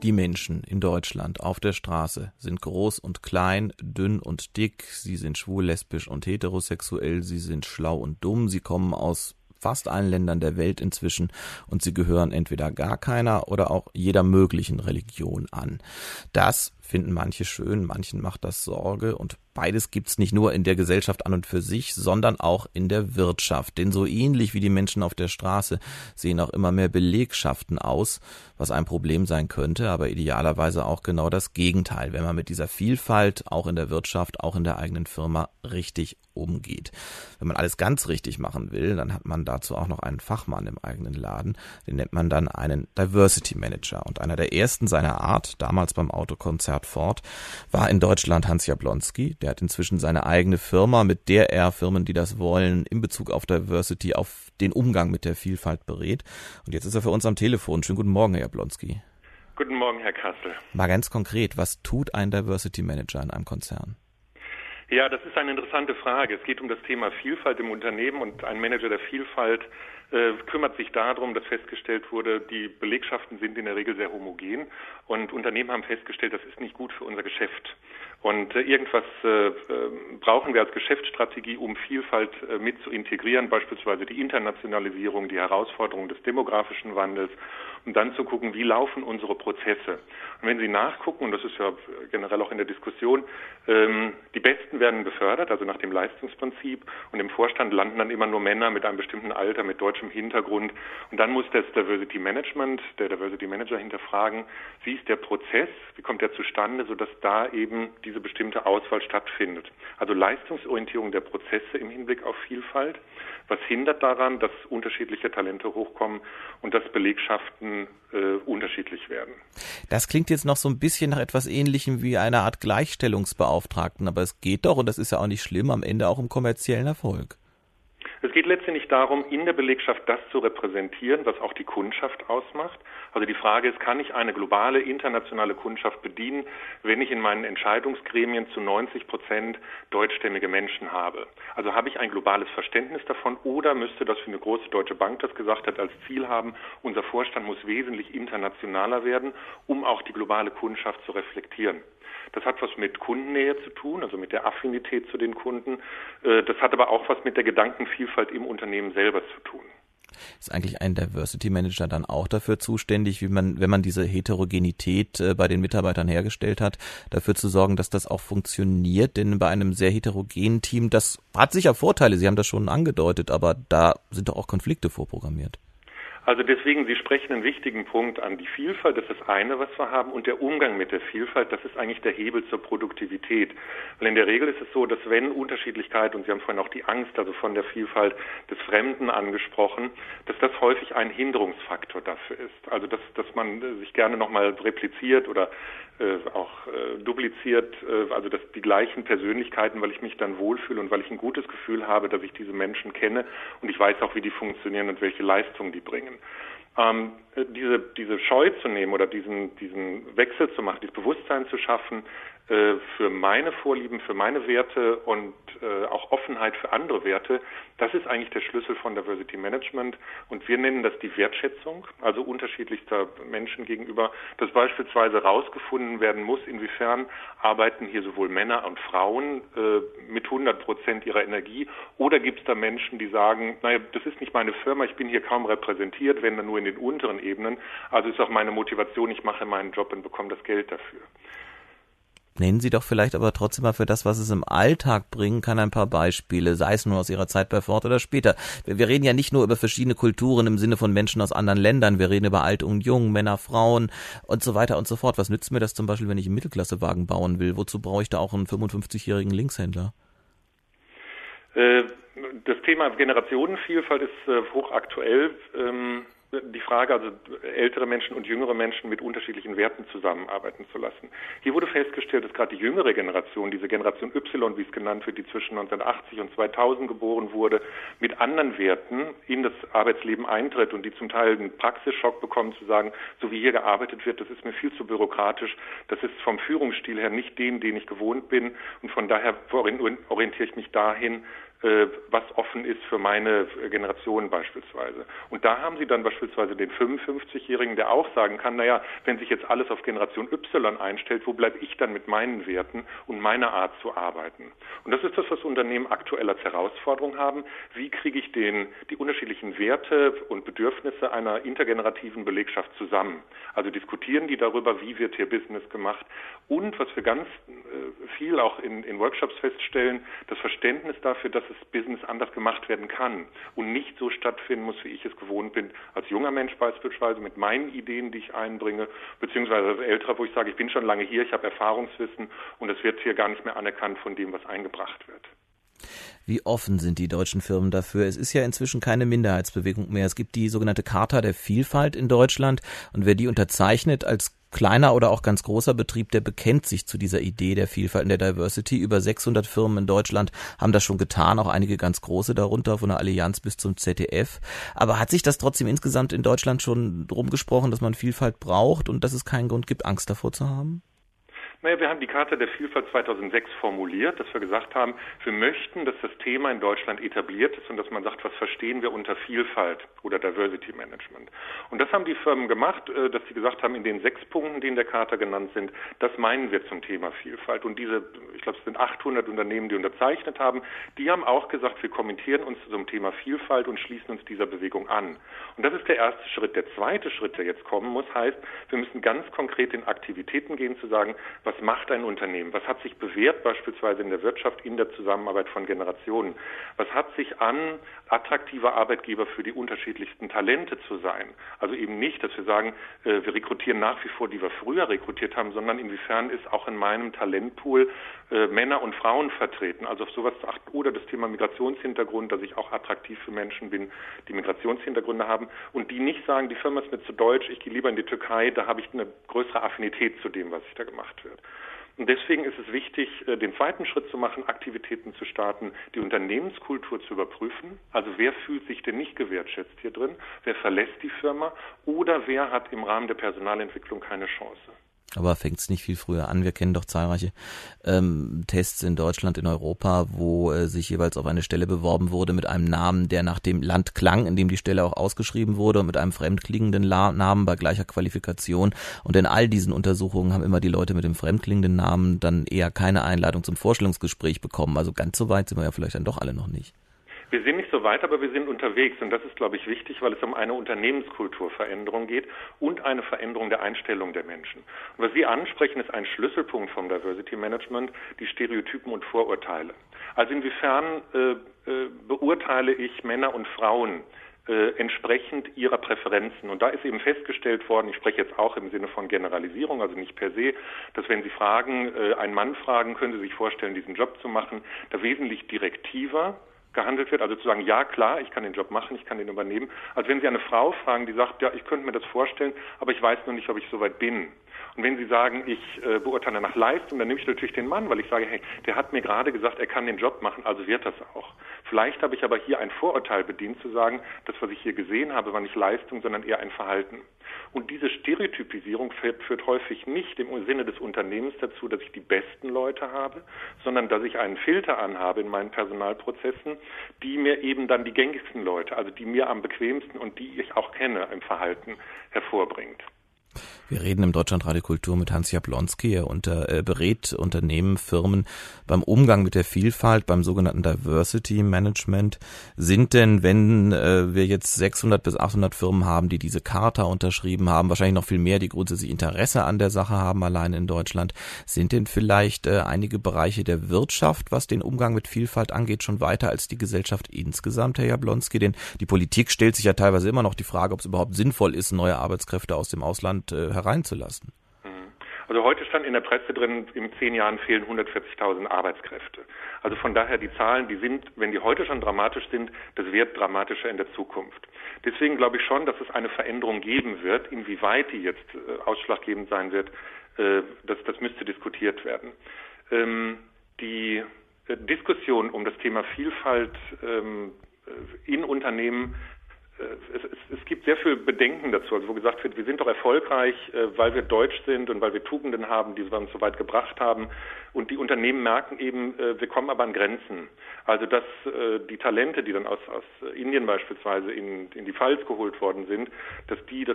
Die Menschen in Deutschland auf der Straße sind groß und klein, dünn und dick, sie sind schwul, lesbisch und heterosexuell, sie sind schlau und dumm, sie kommen aus fast allen Ländern der Welt inzwischen und sie gehören entweder gar keiner oder auch jeder möglichen Religion an. Das finden manche schön, manchen macht das Sorge und beides gibt's nicht nur in der Gesellschaft an und für sich, sondern auch in der Wirtschaft. Denn so ähnlich wie die Menschen auf der Straße sehen auch immer mehr Belegschaften aus, was ein Problem sein könnte, aber idealerweise auch genau das Gegenteil, wenn man mit dieser Vielfalt auch in der Wirtschaft, auch in der eigenen Firma richtig umgeht. Wenn man alles ganz richtig machen will, dann hat man dazu auch noch einen Fachmann im eigenen Laden, den nennt man dann einen Diversity Manager. Und einer der ersten seiner Art, damals beim Autokonzern Ford, war in Deutschland Hans Jablonski. Der hat inzwischen seine eigene Firma, mit der er Firmen, die das wollen, in Bezug auf Diversity, auf den Umgang mit der Vielfalt berät. Und jetzt ist er für uns am Telefon. Schönen guten Morgen, Herr Jablonski. Guten Morgen, Herr Kassel. Mal ganz konkret, was tut ein Diversity Manager in einem Konzern? Ja, das ist eine interessante Frage. Es geht um das Thema Vielfalt im Unternehmen und ein Manager der Vielfalt kümmert sich darum, dass festgestellt wurde, die Belegschaften sind in der Regel sehr homogen und Unternehmen haben festgestellt, das ist nicht gut für unser Geschäft. Und irgendwas brauchen wir als Geschäftsstrategie, um Vielfalt mit zu integrieren, beispielsweise die Internationalisierung, die Herausforderungen des demografischen Wandels und dann zu gucken, wie laufen unsere Prozesse. Und wenn Sie nachgucken, und das ist ja generell auch in der Diskussion, die Besten werden befördert, also nach dem Leistungsprinzip, und im Vorstand landen dann immer nur Männer mit einem bestimmten Alter, mit deutschem Hintergrund. Und dann muss das Diversity Management, der Diversity Manager hinterfragen, wie ist der Prozess, wie kommt der zustande, sodass da eben diese bestimmte Auswahl stattfindet. Also Leistungsorientierung der Prozesse im Hinblick auf Vielfalt. Was hindert daran, dass unterschiedliche Talente hochkommen und dass Belegschaften unterschiedlich werden? Das klingt jetzt noch so ein bisschen nach etwas Ähnlichem wie einer Art Gleichstellungsbeauftragten, aber es geht doch, und das ist ja auch nicht schlimm, am Ende auch um kommerziellen Erfolg. Es geht letztendlich darum, in der Belegschaft das zu repräsentieren, was auch die Kundschaft ausmacht. Also die Frage ist, kann ich eine globale, internationale Kundschaft bedienen, wenn ich in meinen Entscheidungsgremien zu 90% deutschstämmige Menschen habe? Also habe ich ein globales Verständnis davon oder müsste das, wie eine große deutsche Bank das gesagt hat, als Ziel haben, unser Vorstand muss wesentlich internationaler werden, um auch die globale Kundschaft zu reflektieren. Das hat was mit Kundennähe zu tun, also mit der Affinität zu den Kunden. Das hat aber auch was mit der Gedankenvielfalt im Unternehmen selber zu tun. Ist eigentlich ein Diversity Manager dann auch dafür zuständig, wenn man diese Heterogenität bei den Mitarbeitern hergestellt hat, dafür zu sorgen, dass das auch funktioniert? Denn bei einem sehr heterogenen Team, das hat sicher Vorteile, Sie haben das schon angedeutet, aber da sind doch auch Konflikte vorprogrammiert. Also deswegen, Sie sprechen einen wichtigen Punkt an. Die Vielfalt, das ist das eine, was wir haben, und der Umgang mit der Vielfalt, das ist eigentlich der Hebel zur Produktivität. Weil in der Regel ist es so, dass wenn Unterschiedlichkeit, und Sie haben vorhin auch die Angst, also von der Vielfalt des Fremden angesprochen, dass das häufig ein Hinderungsfaktor dafür ist. Also dass man sich gerne nochmal repliziert oder auch dupliziert, also dass die gleichen Persönlichkeiten, weil ich mich dann wohlfühle und weil ich ein gutes Gefühl habe, dass ich diese Menschen kenne und ich weiß auch, wie die funktionieren und welche Leistungen die bringen. Diese Scheu zu nehmen oder diesen Wechsel zu machen, dieses Bewusstsein zu schaffen für meine Vorlieben, für meine Werte und auch Offenheit für andere Werte, das ist eigentlich der Schlüssel von Diversity Management und wir nennen das die Wertschätzung, also unterschiedlichster Menschen gegenüber, dass beispielsweise rausgefunden werden muss, inwiefern arbeiten hier sowohl Männer und Frauen mit 100% ihrer Energie oder gibt es da Menschen, die sagen, naja, das ist nicht meine Firma, ich bin hier kaum repräsentiert, wenn dann nur in den unteren Ebenen, also ist auch meine Motivation, ich mache meinen Job und bekomme das Geld dafür. Nennen Sie doch vielleicht aber trotzdem mal für das, was es im Alltag bringen kann, ein paar Beispiele, sei es nur aus Ihrer Zeit bei Ford oder später. Wir reden ja nicht nur über verschiedene Kulturen im Sinne von Menschen aus anderen Ländern, wir reden über Alt und Jung, Männer, Frauen und so weiter und so fort. Was nützt mir das zum Beispiel, wenn ich einen Mittelklassewagen bauen will? Wozu brauche ich da auch einen 55-jährigen Linkshändler? Das Thema Generationenvielfalt ist hochaktuell. Die Frage, also ältere Menschen und jüngere Menschen mit unterschiedlichen Werten zusammenarbeiten zu lassen. Hier wurde festgestellt, dass gerade die jüngere Generation, diese Generation Y, wie es genannt wird, die zwischen 1980 und 2000 geboren wurde, mit anderen Werten in das Arbeitsleben eintritt und die zum Teil einen Praxisschock bekommen, zu sagen, so wie hier gearbeitet wird, das ist mir viel zu bürokratisch, das ist vom Führungsstil her nicht den ich gewohnt bin und von daher orientiere ich mich dahin, was offen ist für meine Generation beispielsweise. Und da haben Sie dann beispielsweise den 55-Jährigen, der auch sagen kann, naja, wenn sich jetzt alles auf Generation Y einstellt, wo bleibe ich dann mit meinen Werten und meiner Art zu arbeiten? Und das ist das, was Unternehmen aktuell als Herausforderung haben. Wie kriege ich die unterschiedlichen Werte und Bedürfnisse einer intergenerativen Belegschaft zusammen? Also diskutieren die darüber, wie wird hier Business gemacht? Und was wir ganz viel auch in Workshops feststellen, das Verständnis dafür, dass das Business anders gemacht werden kann und nicht so stattfinden muss, wie ich es gewohnt bin, als junger Mensch beispielsweise mit meinen Ideen, die ich einbringe, beziehungsweise als älterer, wo ich sage, ich bin schon lange hier, ich habe Erfahrungswissen und es wird hier gar nicht mehr anerkannt von dem, was eingebracht wird. Wie offen sind die deutschen Firmen dafür? Es ist ja inzwischen keine Minderheitsbewegung mehr. Es gibt die sogenannte Charta der Vielfalt in Deutschland und wer die unterzeichnet als kleiner oder auch ganz großer Betrieb, der bekennt sich zu dieser Idee der Vielfalt und der Diversity. Über 600 Firmen in Deutschland haben das schon getan, auch einige ganz große darunter, von der Allianz bis zum ZDF. Aber hat sich das trotzdem insgesamt in Deutschland schon drum gesprochen, dass man Vielfalt braucht und dass es keinen Grund gibt, Angst davor zu haben? Naja, wir haben die Charta der Vielfalt 2006 formuliert, dass wir gesagt haben, wir möchten, dass das Thema in Deutschland etabliert ist und dass man sagt, was verstehen wir unter Vielfalt oder Diversity Management. Und das haben die Firmen gemacht, dass sie gesagt haben, in den 6 Punkten, die in der Charta genannt sind, das meinen wir zum Thema Vielfalt. Und diese, ich glaube, es sind 800 Unternehmen, die unterzeichnet haben, die haben auch gesagt, wir kommentieren uns zum Thema Vielfalt und schließen uns dieser Bewegung an. Und das ist der erste Schritt. Der zweite Schritt, der jetzt kommen muss, heißt, wir müssen ganz konkret in Aktivitäten gehen, zu sagen, was macht ein Unternehmen? Was hat sich bewährt beispielsweise in der Wirtschaft in der Zusammenarbeit von Generationen? Was hat sich an, attraktiver Arbeitgeber für die unterschiedlichsten Talente zu sein? Also eben nicht, dass wir sagen, wir rekrutieren nach wie vor, die wir früher rekrutiert haben, sondern inwiefern ist auch in meinem Talentpool Männer und Frauen vertreten? Also auf sowas zu achten. Oder das Thema Migrationshintergrund, dass ich auch attraktiv für Menschen bin, die Migrationshintergründe haben und die nicht sagen, die Firma ist mir zu deutsch, ich gehe lieber in die Türkei, da habe ich eine größere Affinität zu dem, was da gemacht wird. Und deswegen ist es wichtig, den zweiten Schritt zu machen, Aktivitäten zu starten, die Unternehmenskultur zu überprüfen. Also wer fühlt sich denn nicht gewertschätzt hier drin? Wer verlässt die Firma? Oder wer hat im Rahmen der Personalentwicklung keine Chance? Aber fängt es nicht viel früher an? Wir kennen doch zahlreiche Tests in Deutschland, in Europa, wo sich jeweils auf eine Stelle beworben wurde mit einem Namen, der nach dem Land klang, in dem die Stelle auch ausgeschrieben wurde und mit einem fremdklingenden Namen bei gleicher Qualifikation. Und in all diesen Untersuchungen haben immer die Leute mit dem fremdklingenden Namen dann eher keine Einladung zum Vorstellungsgespräch bekommen. Also ganz so weit sind wir ja vielleicht dann doch alle noch nicht. Wir sind nicht so weit, aber wir sind unterwegs und das ist, glaube ich, wichtig, weil es um eine Unternehmenskulturveränderung geht und eine Veränderung der Einstellung der Menschen. Und was Sie ansprechen, ist ein Schlüsselpunkt vom Diversity Management, die Stereotypen und Vorurteile. Also inwiefern beurteile ich Männer und Frauen entsprechend ihrer Präferenzen. Und da ist eben festgestellt worden, ich spreche jetzt auch im Sinne von Generalisierung, also nicht per se, dass wenn Sie einen Mann fragen, können Sie sich vorstellen, diesen Job zu machen, da wesentlich direktiver gehandelt wird, also zu sagen, ja klar, ich kann den Job machen, ich kann den übernehmen, als wenn Sie eine Frau fragen, die sagt, ja, ich könnte mir das vorstellen, aber ich weiß noch nicht, ob ich soweit bin. Und wenn Sie sagen, ich beurteile nach Leistung, dann nehme ich natürlich den Mann, weil ich sage, hey, der hat mir gerade gesagt, er kann den Job machen, also wird das auch. Vielleicht habe ich aber hier ein Vorurteil bedient, zu sagen, das, was ich hier gesehen habe, war nicht Leistung, sondern eher ein Verhalten. Und diese Stereotypisierung führt häufig nicht im Sinne des Unternehmens dazu, dass ich die besten Leute habe, sondern dass ich einen Filter anhabe in meinen Personalprozessen, die mir eben dann die gängigsten Leute, also die mir am bequemsten und die ich auch kenne im Verhalten hervorbringt. Wir reden im Deutschlandradio Kultur mit Hans Jablonski. Er berät Unternehmen, Firmen beim Umgang mit der Vielfalt, beim sogenannten Diversity Management. Sind denn, wenn wir jetzt 600 bis 800 Firmen haben, die diese Charta unterschrieben haben, wahrscheinlich noch viel mehr, die grundsätzlich Interesse an der Sache haben, allein in Deutschland, sind denn vielleicht einige Bereiche der Wirtschaft, was den Umgang mit Vielfalt angeht, schon weiter als die Gesellschaft insgesamt, Herr Jablonski? Denn die Politik stellt sich ja teilweise immer noch die Frage, ob es überhaupt sinnvoll ist, neue Arbeitskräfte aus dem Ausland hereinzulassen. Also heute stand in der Presse drin, in 10 Jahren fehlen 140.000 Arbeitskräfte. Also von daher die Zahlen, die sind, wenn die heute schon dramatisch sind, das wird dramatischer in der Zukunft. Deswegen glaube ich schon, dass es eine Veränderung geben wird. Inwieweit die jetzt ausschlaggebend sein wird, das müsste diskutiert werden. Die Diskussion um das Thema Vielfalt in Unternehmen es gibt sehr viel Bedenken dazu, also wo gesagt wird, wir sind doch erfolgreich, weil wir deutsch sind und weil wir Tugenden haben, die uns so weit gebracht haben. Und die Unternehmen merken eben, wir kommen aber an Grenzen. Also dass die Talente, die dann aus Indien beispielsweise in die Pfalz geholt worden sind, dass die das